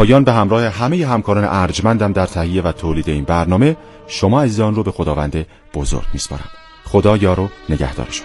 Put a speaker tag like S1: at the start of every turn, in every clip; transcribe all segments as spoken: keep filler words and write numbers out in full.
S1: پایان به همراه همه همکاران ارجمندم در تهیه و تولید این برنامه، شما عزیزان رو به خداوند بزرگ میسپارم. خدا یار و نگهدار شما.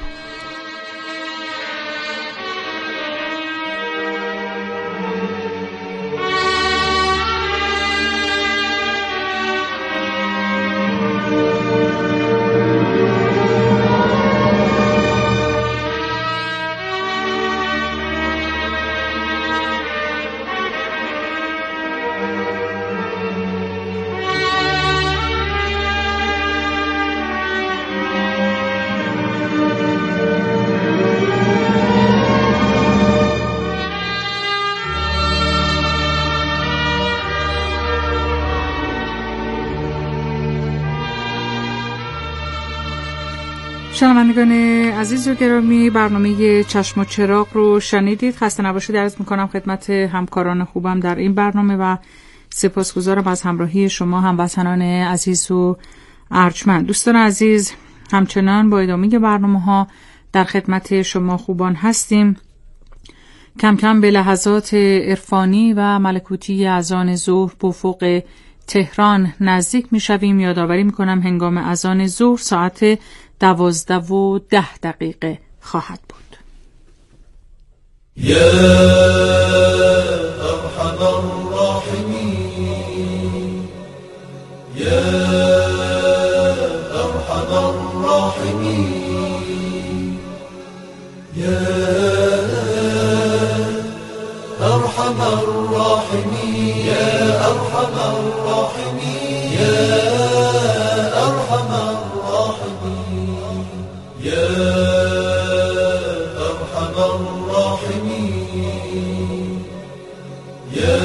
S2: شنوندگان عزیز و گرامی، برنامه چشم و چراغ رو شنیدید. خسته نباشید عرض میکنم خدمت همکاران خوبم در این برنامه و سپاسگزارم از همراهی شما هموطنان عزیز و ارجمند. دوستان عزیز، همچنان با ادامه برنامه ها در خدمت شما خوبان هستیم. کم کم به لحظات عرفانی و ملکوتی اذان ظهر به افق تهران نزدیک میشویم. یادآوری میکنم هنگام اذان ظهر ساعت دوازده و ده دقیقه خواهد بود.
S3: یا ارحم الراحمین، یا ارحم الراحمین، یا ارحم الراحمین، یا ارحم الراحمین، یا ارحم الراحمین، یا ارحم الراحمین، یا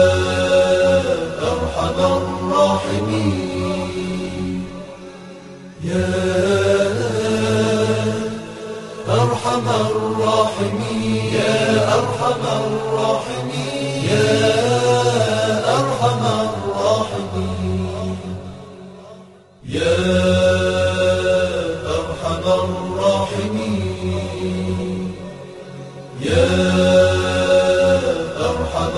S3: ارحم الراحمین، یا ارحم الراحمین، یا ارحم الراحمین، یا ارحم الراحمین، یا ارحم الراحمین، یا ارحم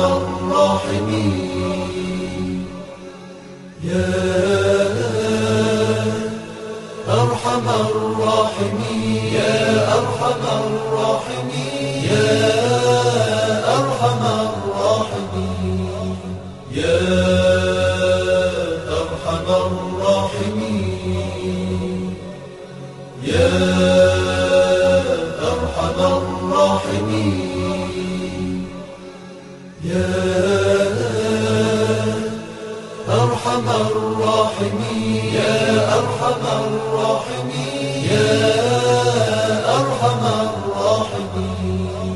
S3: الراحمین، یا ارحم الراحمین، یا ارحم الراحمین، یا ارحم الراحمین، یا ارحم الراحمین، یا ارحم الراحمین، یا ارحم الراحمین، یا ارحم الراحمین، یا ارحم الراحمین.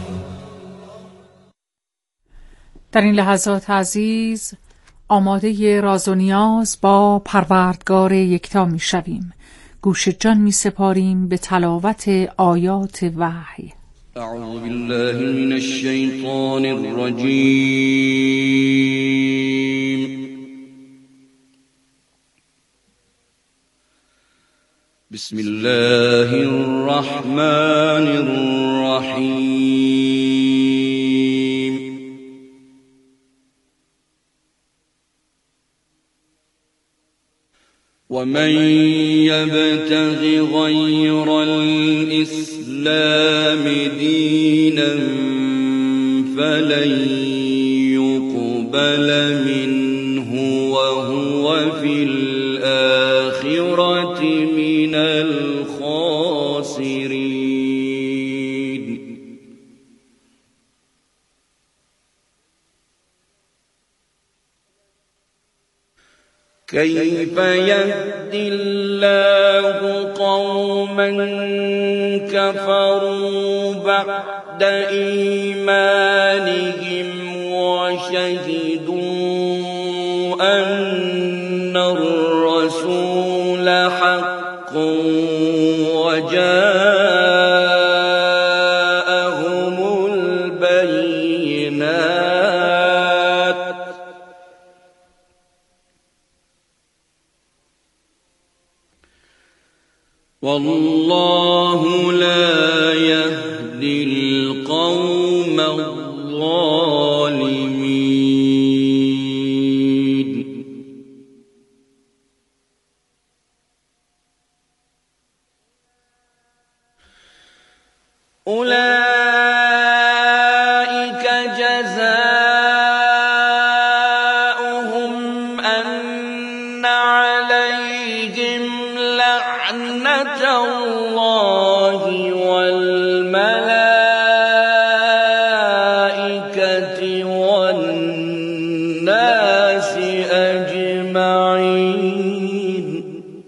S2: در این لحظات عزیز آماده راز و نیاز با پروردگار یکتا می شویم. گوش جان می سپاریم به تلاوت آیات وحی.
S4: اعوذ بالله من الشیطان الرجیم. بسم الله الرحمن الرحیم. ومن يبتغ غير الإسلام دينا فلن يقبل منه وهو في الآخرة من الخاسرين. كيف يهدي الله قوما كفروا بعد إيمانهم وشهدوا أن الرسول حق وجاءهم البينات. والله لا يهدي القوم الظالمين. الناس أجمعين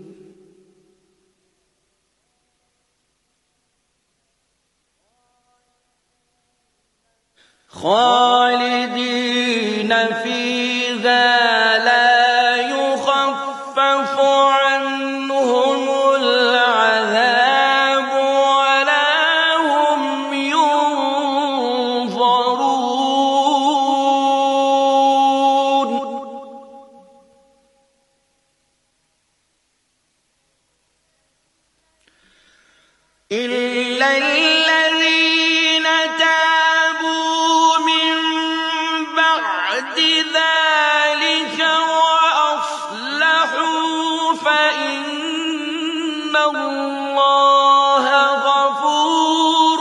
S4: خالدين فيها لا يخفف عنهم العذاب ولا هم ينظرون إلا الذين تابوا من بعد ذلك وأصلحوا فإن الله غفور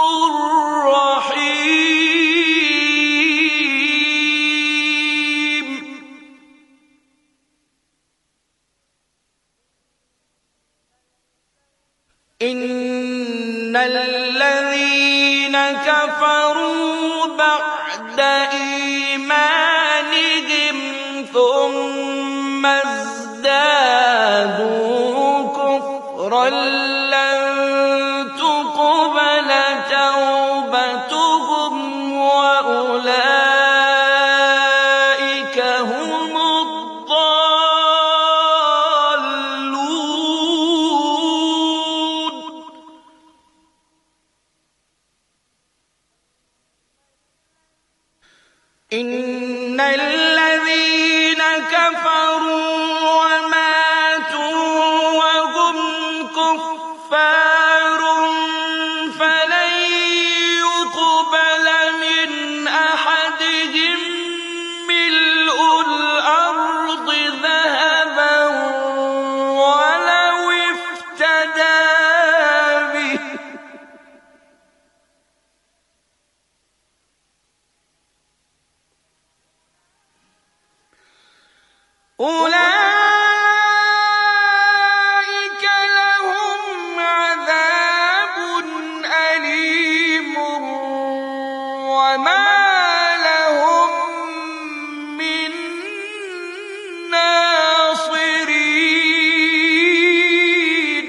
S4: رحيم إن الذين كفروا بعد إيمانهم ثم ازدادوا كفرا لن تقبل توبتهم وأولئك هم الضالون إن الذين كفروا وماتوا وهم كفار فلن يقبل من أحدهم ملء الأرض ذهبا ولو افتدى به أولئك لهم عذاب أليم وما لهم من ناصرين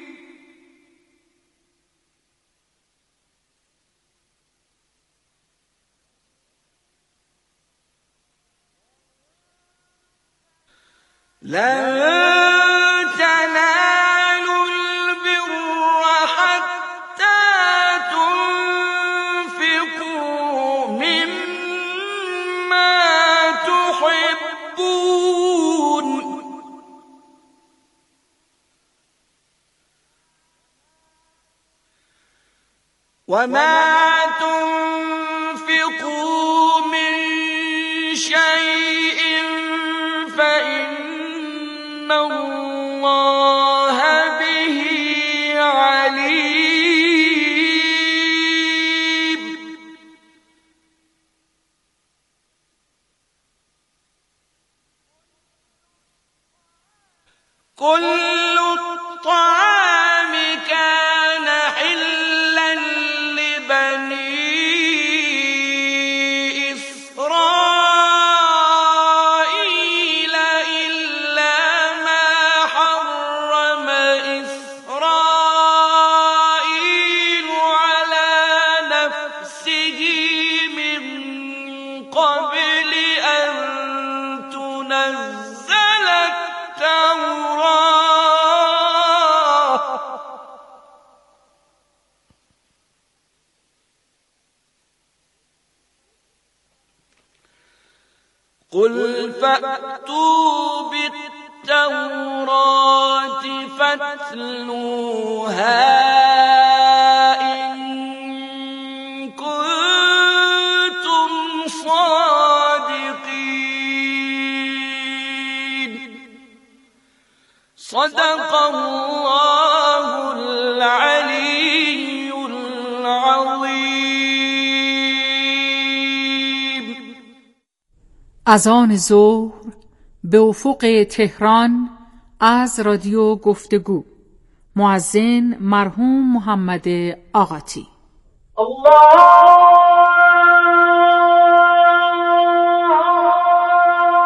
S4: لن تنالوا البر حتى تنفقوا مما تحبون وما تنفقوا من شيء فإن الله به عليم كل الطعام كان حلا لبني إسرائيل إلا ما حرم إسرائيل على نفسه من قبل أن تنزل التوراة قل فأتوا بالتوراة فاتلوها إن كنتم صادقين صدق الله العلي العظيم.
S2: از آن ظهر به افق تهران از رادیو گفتگو، مؤذن مرحوم محمد آقاتی.
S5: الله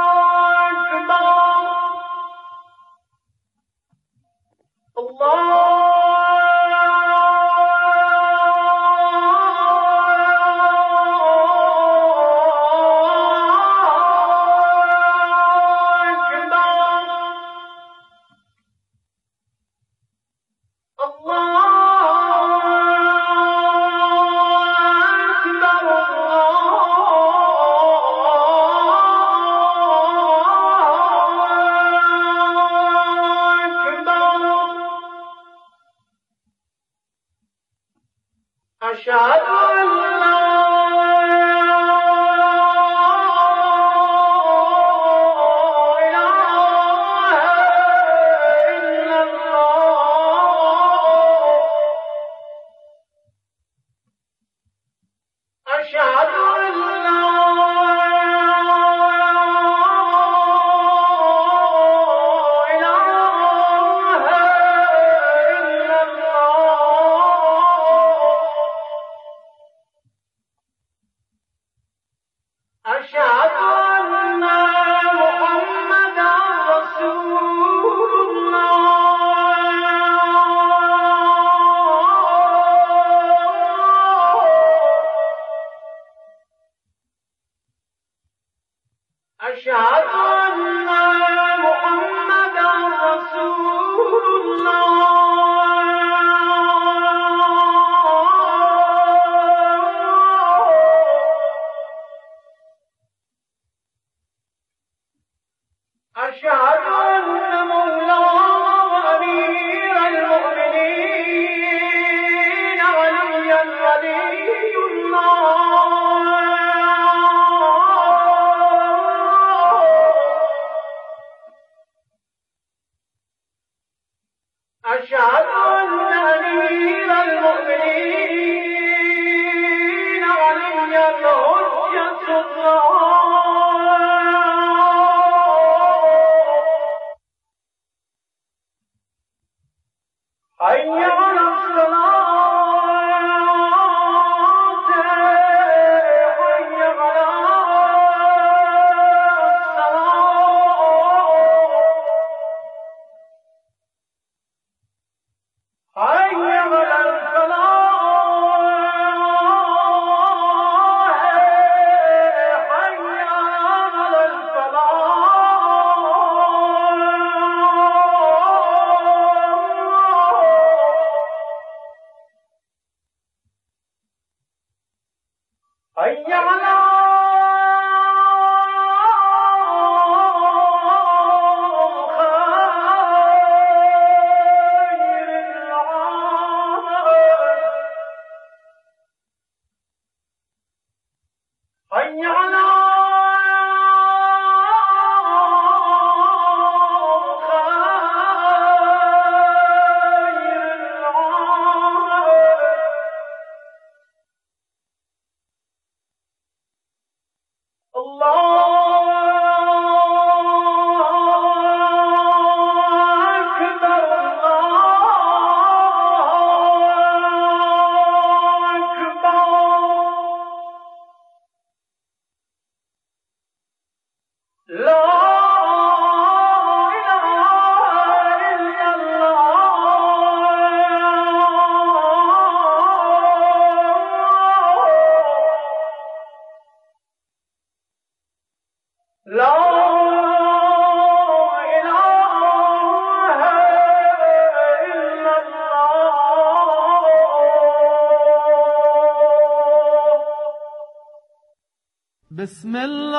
S5: بسم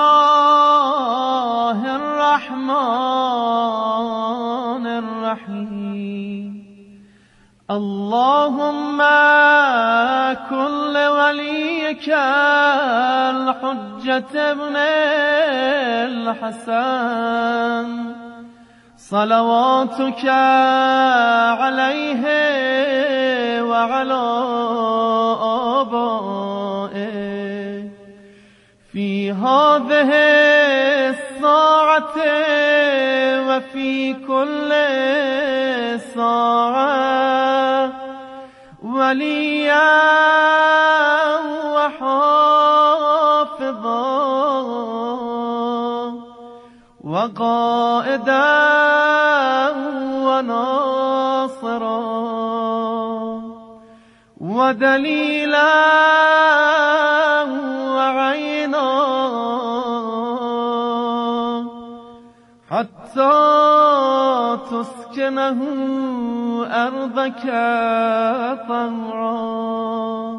S5: الله الرحمن الرحيم اللهم كن لوليك الحجة ابن الحسن صلواتك عليه وعلى آبائه في هذه الساعة وفي كل ساعة وليا وحافظا وقائدا وناصرا ودليلا وعينا حتى تسكنه أرضك طوعا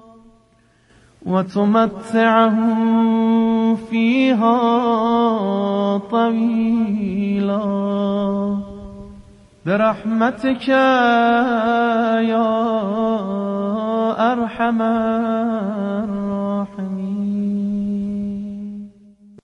S5: وتمتعه فيها طويلا برحمتك يا أرحم الراحمين.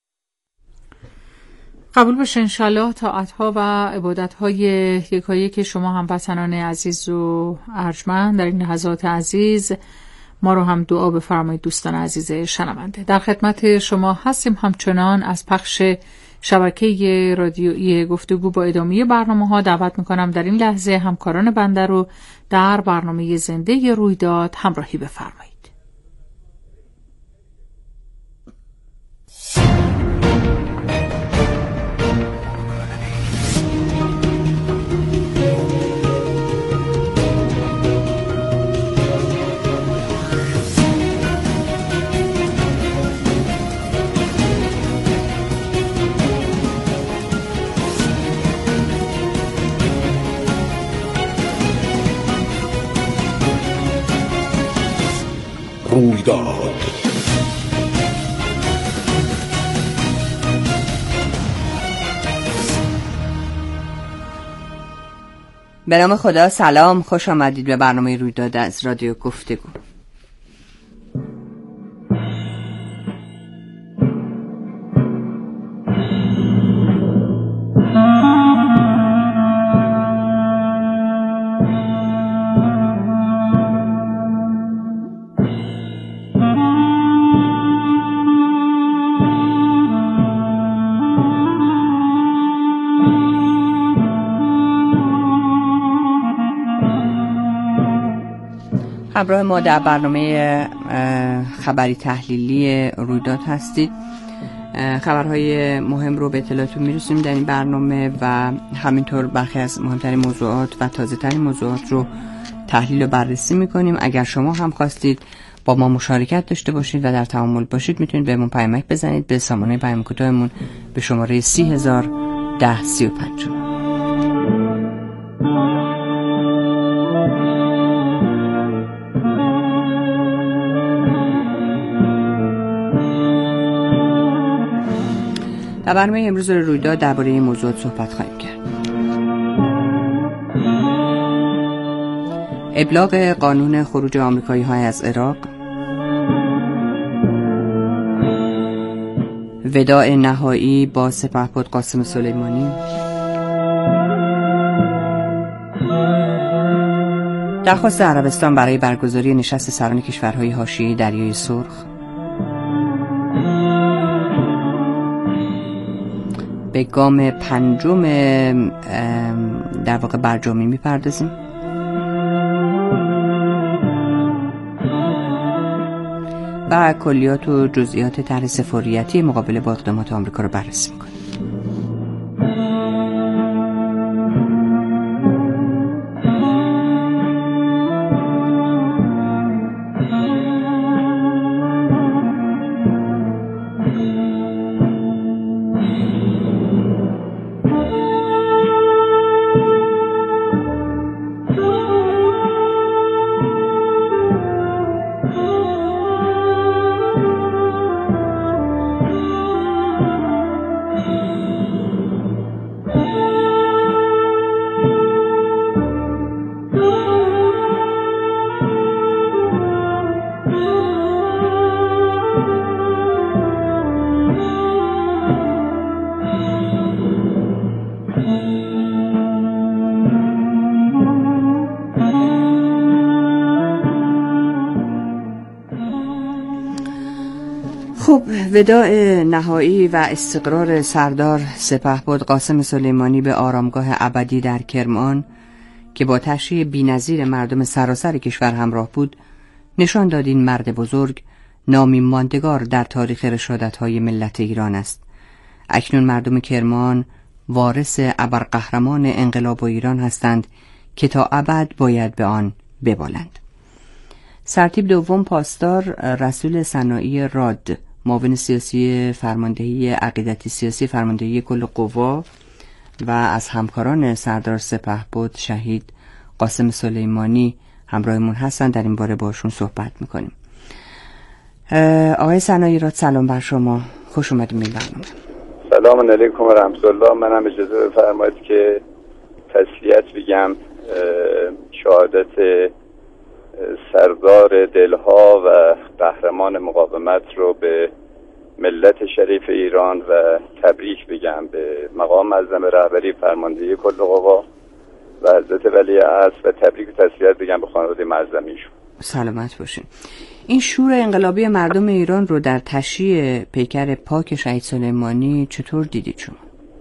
S2: قبول باشه انشالله طاعت‌ها و عبادت‌های یکایی که شما هموطنان عزیز و ارجمند در این لحظات عزیز ما رو هم دعا بفرمایید. دوستان عزیز شنونده در خدمت شما هستیم همچنان از پخش شبکه رادیویی گفتگو با ادامه برنامه‌ها دعوت می‌کنم در این لحظه همکاران بنده رو در برنامه زنده رویداد همراهی بفرمایید.
S6: رویداد.
S7: به نام خدا. سلام، خوش آمدید به برنامه رویداد از رادیو گفتگو. همراه ما در برنامه خبری تحلیلی رویداد هستید. خبرهای مهم رو به اطلاعتون میرسونیم در این برنامه و همینطور برخی از مهمترین موضوعات و تازه ترین موضوعات رو تحلیل و بررسی میکنیم. اگر شما هم خواستید با ما مشارکت داشته باشید و در تعامل باشید، میتونید بهمون پیامک بزنید به سامانه پیام کوتاهمون به شماره سی هزار ده سی و پنج. در برنامه امروز رویداد درباره این موضوعات صحبت خواهیم کرد. ابلاغ قانون خروج آمریکایی‌ها از عراق، وداع نهایی با سپهبد قاسم سلیمانی، درخواست عربستان برای برگزاری نشست سران کشورهای حاشیه دریای سرخ، به گام پنجم در واقع برجامی میپردازیم و کلیات و جزئیات طرح سفاریتی مقابله با اقدامات آمریکا رو بررسی میکنیم. خب، وداع نهایی و استقرار سردار سپهبد قاسم سلیمانی به آرامگاه ابدی در کرمان که با تشریح بی‌نظیر مردم سراسر کشور همراه بود، نشان داد این مرد بزرگ نامی ماندگار در تاریخ رشادت‌های ملت ایران است. اکنون مردم کرمان وارث ابرقهرمان انقلاب ایران هستند که تا ابد باید به آن ببالند. سرتیپ دوم پاسدار رسول صناعی راد، معاون سیاسی فرماندهی عقیدتی سیاسی فرماندهی کل قوا و از همکاران سردار سپهبد شهید قاسم سلیمانی همراهمون هستن. در این باره باشون صحبت میکنیم. آقای صناعی راد، سلام بر شما، خوش اومدید به برنامه.
S8: سلام علیکم و رحمت الله. منم اجازه بفرمایید که تسلیت بگم شهادت سردار دلها و قهرمان مقاومت رو به ملت شریف ایران و تبریک بگم به مقام معظم رهبری فرماندهی کل قوا و حضرت ولی عصر و تبریک و تسلیت بگم به خانواده معظمیشون.
S7: سلامت باشین. این شور انقلابی مردم ایران رو در تشییع پیکر پاک شهید سلیمانی چطور دیدید شما؟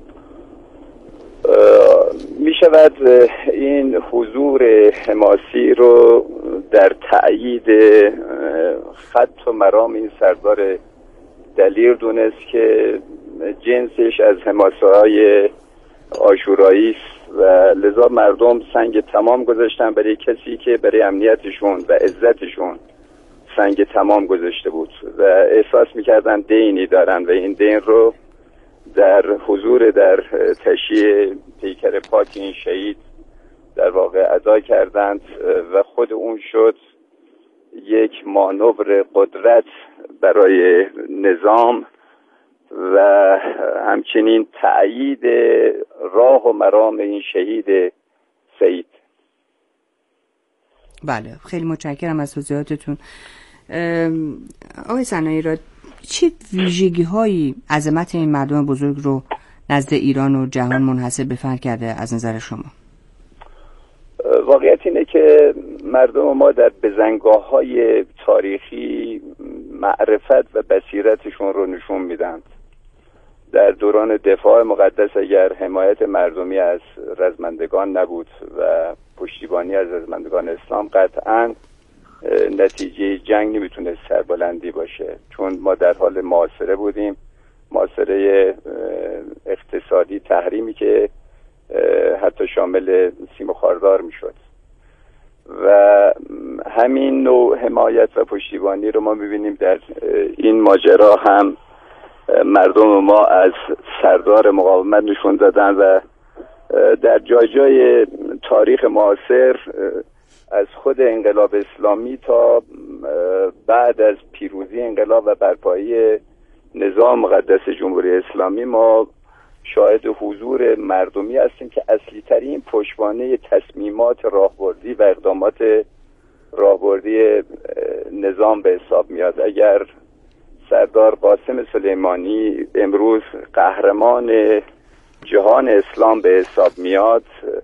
S8: می شود این حضور حماسی رو در تأیید خط و مرام این سردار دلیر دونست که جنسش از حماسه‌های عاشورایی است و لذا مردم سنگ تمام گذاشتن برای کسی که برای امنیتشون و عزتشون سنگ تمام گذاشته بود و احساس میکردن دینی دارن و این دین رو در حضور در تشییع پیکر پاک این شهید در واقع ادا کردند و خود اون شد یک مانور قدرت برای نظام و همچنین تأیید راه و مرام این شهید سعید.
S7: بله، خیلی متشکرم از توضیحاتتون. آقای صنایعی راد، چه ویژگی هایی عظمت این مردم بزرگ رو نزد ایران و جهان منحصر به فرد کرده از نظر شما؟
S8: واقعیت اینه که مردم ما در بزنگاه های تاریخی معرفت و بصیرتشون رو نشون میدن. در دوران دفاع مقدس اگر حمایت مردمی از رزمندگان نبود و پشتیبانی از رزمندگان اسلام، قطعاً نتیجه جنگ نمیتونه سربلندی باشه، چون ما در حال محاصره بودیم، محاصره اقتصادی، تحریمی که حتی شامل سیم و خاردار میشد و همین نوع حمایت و پشتیبانی رو ما میبینیم در این ماجرا هم مردم ما از سردار مقاومت نشون دادن و در جای جای تاریخ معاصر از خود انقلاب اسلامی تا بعد از پیروزی انقلاب و برپایی نظام مقدس جمهوری اسلامی ما شاهد حضور مردمی هستیم که اصلی ترین پشتوانه تصمیمات راهبردی و اقدامات راهبردی نظام به حساب میاد. اگر سردار قاسم سلیمانی امروز قهرمان جهان اسلام به حساب میاد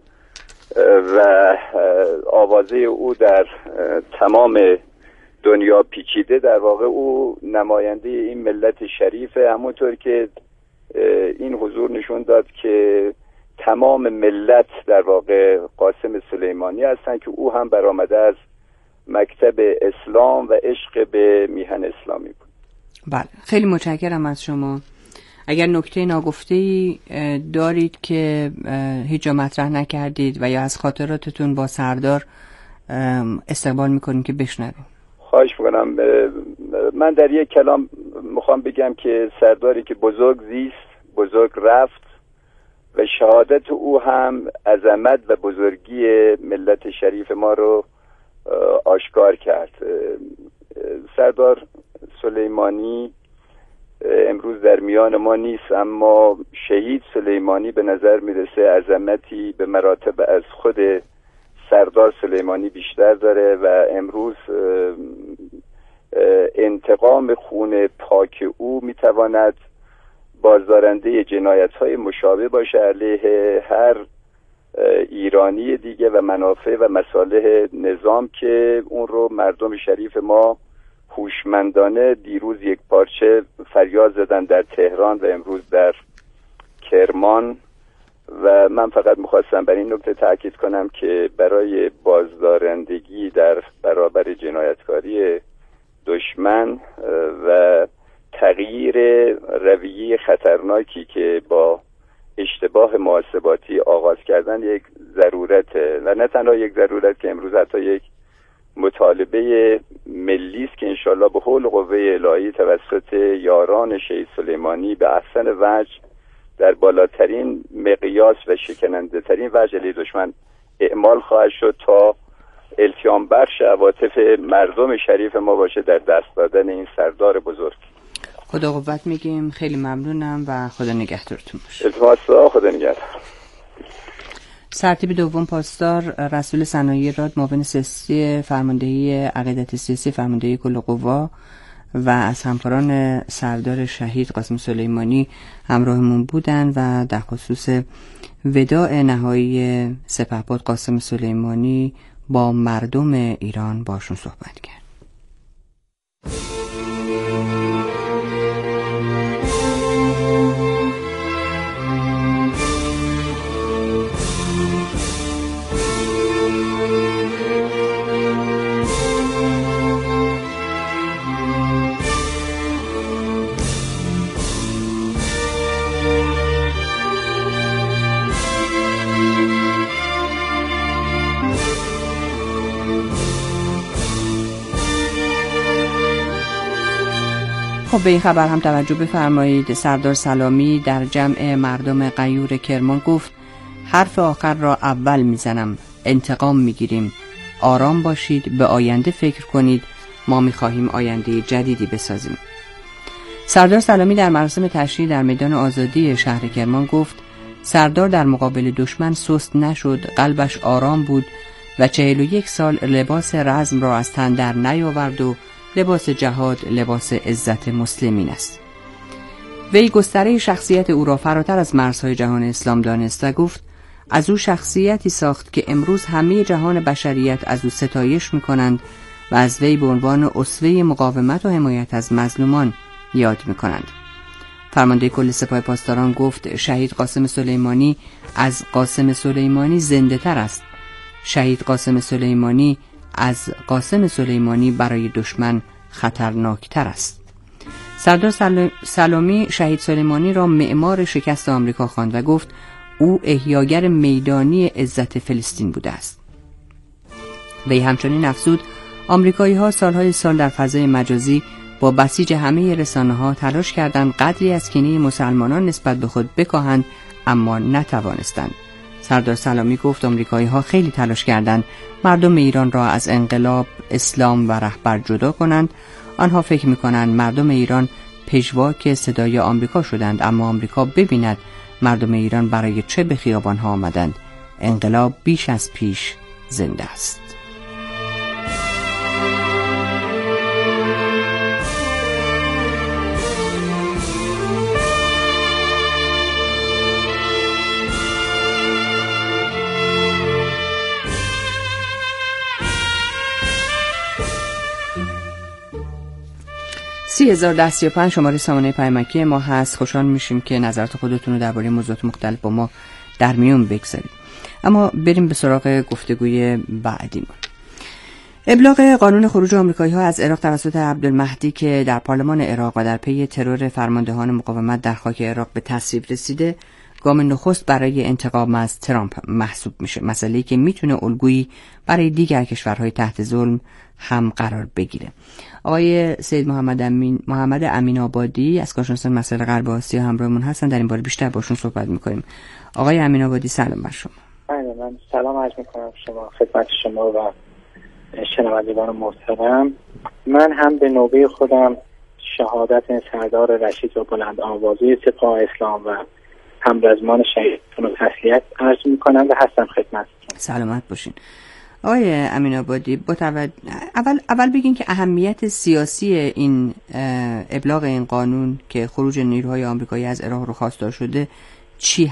S8: و آوازه او در تمام دنیا پیچیده، در واقع او نماینده این ملت شریفه، همونطور که این حضور نشون داد که تمام ملت در واقع قاسم سلیمانی هستند که او هم برآمده از مکتب اسلام و عشق به میهن اسلامی بود.
S7: بله، خیلی متشکرم از شما. اگر نکته ناگفته‌ای دارید که هیچ جا مطرح نکردید و یا از خاطراتتون با سردار استقبال میکنیم که بشنویم.
S8: خواهش میکنم. من در یک کلام میخوام بگم که سرداری که بزرگ زیست، بزرگ رفت و شهادت او هم عظمت و بزرگی ملت شریف ما رو آشکار کرد. سردار سلیمانی امروز در میان ما نیست، اما شهید سلیمانی به نظر میرسه عظمتی به مراتب از خود سردار سلیمانی بیشتر داره و امروز انتقام خون پاک او میتواند بازدارنده جنایت‌های مشابه باشه علیه هر ایرانی دیگه و منافع و مصالح نظام که اون رو مردم شریف ما هوشمندانه دیروز یک پارچه فریاد زدن در تهران و امروز در کرمان. و من فقط میخواستم بر این نکته تاکید کنم که برای بازدارندگی در برابر جنایتکاری دشمن و تغییر رویه خطرناکی که با اشتباه محاسباتی آغاز کردن یک ضرورته و نه تنها یک ضرورت که امروز حتی یک مطالبه ملی است که انشالله به حول قوه الهی توسط یاران شهید سلیمانی به احسن وجه در بالاترین مقیاس و شکننده ترین وجه علیه دشمن اعمال خواهد شد تا التیام بخش عواطف مردم شریف ما باشه در دست دادن این سردار بزرگ.
S7: خدا قوت میگیم. خیلی ممنونم و خدا نگهدارتون باشه.
S8: التماس خدا نگهدار.
S7: سرتیپ دوم پاسدار رسول صنایعی راد، معاون سیاسی فرماندهی عقیدت سیاسی فرماندهی کل قوا و از همکاران سردار شهید قاسم سلیمانی همراهمون بودن و در خصوص وداع نهایی سپهبد قاسم سلیمانی با مردم ایران باشون صحبت کرد. خب به این خبر هم توجه بفرمایید. سردار سلامی در جمع مردم غیور کرمان گفت حرف آخر را اول میزنم، انتقام میگیریم، آرام باشید، به آینده فکر کنید ما می‌خواهیم آینده جدیدی بسازیم. سردار سلامی در مراسم تشییع در میدان آزادی شهر کرمان گفت سردار در مقابل دشمن سست نشد، قلبش آرام بود و چهل و یک سال لباس رزم را از تن در نیاورد و لباس جهاد لباس عزت مسلمین است. وی گستره شخصیت او را فراتر از مرزهای جهان اسلام دانست و گفت از او شخصیتی ساخت که امروز همه جهان بشریت از او ستایش می‌کنند و از وی به عنوان اسوه مقاومت و حمایت از مظلومان یاد می‌کنند. فرمانده کل سپاه پاسداران گفت شهید قاسم سلیمانی از قاسم سلیمانی زنده تر است. شهید قاسم سلیمانی از قاسم سلیمانی برای دشمن خطرناکتر است. سردار سلامی شهید سلیمانی را معمار شکست آمریکا خواند و گفت او احیاگر میدانی عزت فلسطین بوده است. وی همچنین افزود آمریکایی ها سالهای سال در فضای مجازی با بسیج همه رسانه ها تلاش کردند قدری از کینه مسلمانان نسبت به خود بکاهند اما نتوانستند. سردار سلامی گفت آمریکایی ها خیلی تلاش کردند مردم ایران را از انقلاب، اسلام و رهبر جدا کنند. آنها فکر می‌کنند مردم ایران پژواک صدای آمریکا شدند، اما آمریکا ببیند مردم ایران برای چه به خیابان‌ها آمدند. انقلاب بیش از پیش زنده است. سی هزار ده سی و پنج شماره سامانه پیامکی ما هست. خوشحال میشیم که نظرات خودتون رو درباره موضوعات مختلف با ما در میون بگذارید. اما بریم به سراغ گفتگوی بعدیمون. ابلاغ قانون خروج آمریکایی‌ها از عراق توسط عبدالمهدی که در پارلمان عراق و در پی ترور فرماندهان مقاومت در خاک عراق به تصویب رسیده، گام نخست برای انتقام از ترامپ محسوب میشه، مسئله‌ای که میتونه الگویی برای دیگر کشورهای تحت ظلم هم قرار بگیره. آقای سید محمد امین محمد امین آبادی از کارشناسان مسائل غرب آسیا همراهمون هستن. در این باره بیشتر باشون صحبت می‌کنیم. آقای امین آبادی سلام بر شما.
S6: من سلام عرض می‌کنم شما خدمت شما و شنوندگان محترم. من هم به نوبه خودم شهادت سردار رشید و بلند آوازه سپاه اسلام و همرزمان شهیدان و تسلیت عرض می‌کنم و هستم خدمتتون.
S7: سلامت باشین. آقای امین آبادی با اول اول بگین که اهمیت سیاسی این ابلاغ این قانون که خروج نیروهای آمریکایی از عراق رو خواستار شده چی